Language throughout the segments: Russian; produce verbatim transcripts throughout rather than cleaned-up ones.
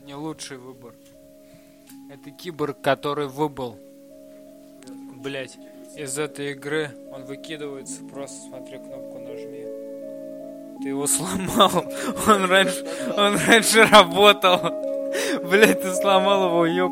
Не лучший выбор. Это киборг, который выбыл, блять, из этой игры. Он выкидывается, просто смотри, кнопку нажми. Ты его сломал. Он раньше, он раньше работал. Блять, ты сломал его, ёп.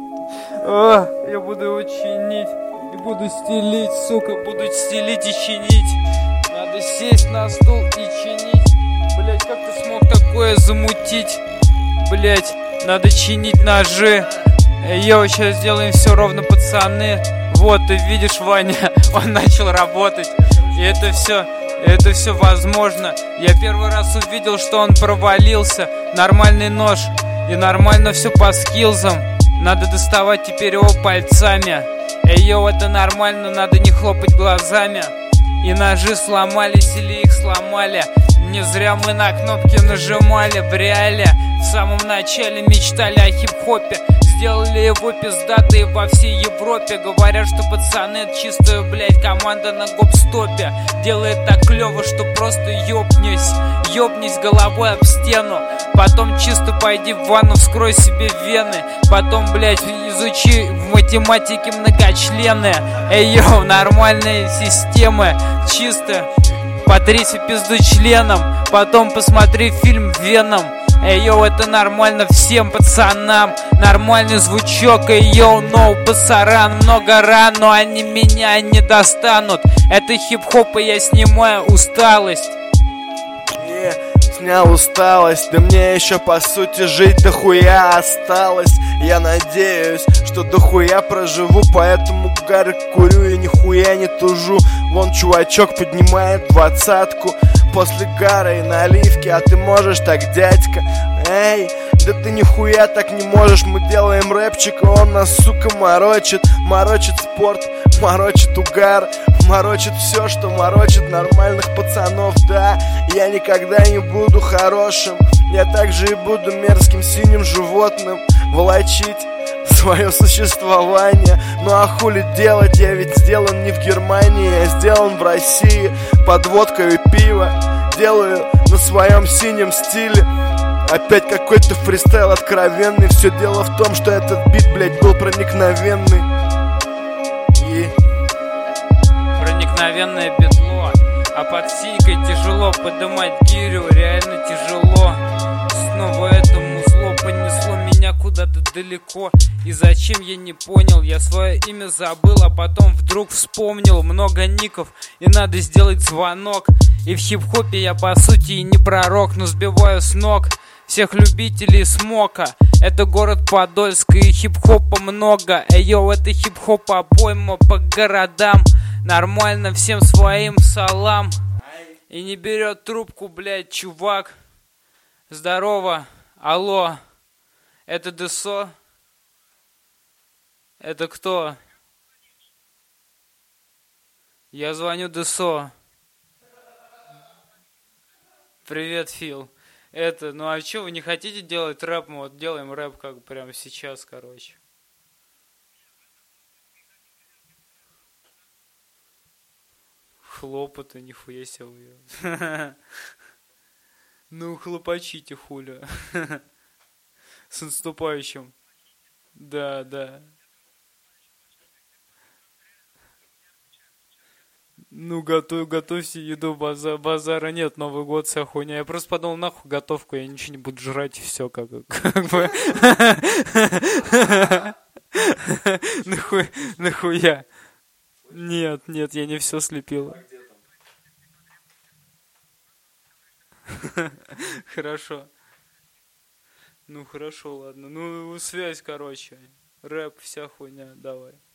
О, я буду его чинить. И буду стелить, сука, буду стелить и чинить. Надо сесть на стул и чинить. Блять, как ты смог такое замутить? Блять, надо чинить ножи. Йоу, сейчас сделаем все ровно, пацаны. Вот, ты видишь, Ваня, он начал работать. И это все, это все возможно. Я первый раз увидел, что он провалился. Нормальный нож. И нормально все по скиллзам. Надо доставать теперь его пальцами. Эй, йоу, это нормально, надо не хлопать глазами. И ножи сломались или их сломали. Не зря мы на кнопки нажимали в реале. В самом начале мечтали о хип-хопе. Сделали его пиздатые во всей Европе. Говорят, что пацаны это чистая, блять, команда на гоп-стопе. Делает так клево, что просто ёбнись. Ёбнись головой об стену. Потом чисто пойди в ванну, вскрой себе вены. Потом, блять, изучи в математике многочлены. Эй, йоу, нормальные системы. Чисто потрись пизду членом. Потом посмотри фильм «Веном». Эй, йоу, это нормально всем пацанам. Нормальный звучок, эй, йоу, ноу, пасаран. Много ран, но они меня не достанут. Это хип-хоп, и я снимаю усталость. Не, снял усталость. Да мне еще по сути жить дохуя осталось. Я надеюсь, что дохуя проживу. Поэтому гарь курю и нихуя не тужу. Вон чувачок поднимает двадцатку после гара и наливки. А ты можешь так, дядька? Эй, да ты нихуя так не можешь. Мы делаем рэпчик, и он нас, сука, морочит. Морочит спорт, морочит угар. Морочит все, что морочит нормальных пацанов. Да, я никогда не буду хорошим. Я также и буду мерзким синим животным. Волочить свое существование. Ну а хули делать, я ведь сделан не в Германии. Я сделан в России под водку и пиво. Делаю на своем синем стиле. Опять какой-то фристайл откровенный. Все дело в том, что этот бит, блять, был проникновенный. И... проникновенное бедло. А под сикой тяжело поднимать гирю. Реально тяжело. Снова это музло понесло меня куда-то далеко. И зачем, я не понял. Я свое имя забыл, а потом вдруг вспомнил. Много ников, и надо сделать звонок. И в хип-хопе я по сути и не пророк, но сбиваю с ног всех любителей смока. Это город Подольск, и хип-хопа много. Эй, йоу, это хип-хоп обойма по городам. Нормально, всем своим салам. И не берет трубку, блядь, чувак. Здорово, алло. Это ДСО? Это кто? Я звоню ДСО. Привет, Фил. Это, ну а что, вы не хотите делать рэп? Мы вот делаем рэп как бы прямо сейчас, короче. Хлопоты, нихуя себе. Ну, хлопочите, хуля. С наступающим. Да, да. Ну, готов, готовьте еду, база, базара нет, Новый год, вся хуйня. Я просто подумал, нахуй готовку, я ничего не буду жрать, и все, как, как бы. Нахуй, нахуя? Нет, нет, я не все слепил. Хорошо. Ну, хорошо, ладно. Ну, связь, короче. Рэп, вся хуйня, давай.